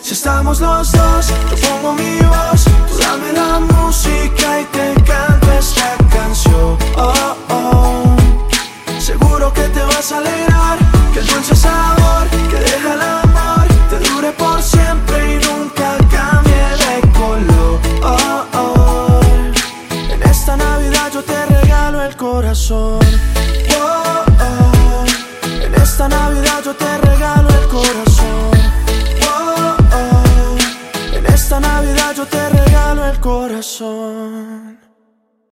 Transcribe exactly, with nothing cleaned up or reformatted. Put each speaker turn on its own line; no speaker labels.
Si estamos los dos, yo pongo mi voz, tú dame la música y te canto esta canción. Oh, oh. Seguro que te vas a alegrar, que el dulce sabor que deja el amor te dure por siempre y nunca cambie de color. Oh, oh. En esta Navidad yo te regalo el corazón.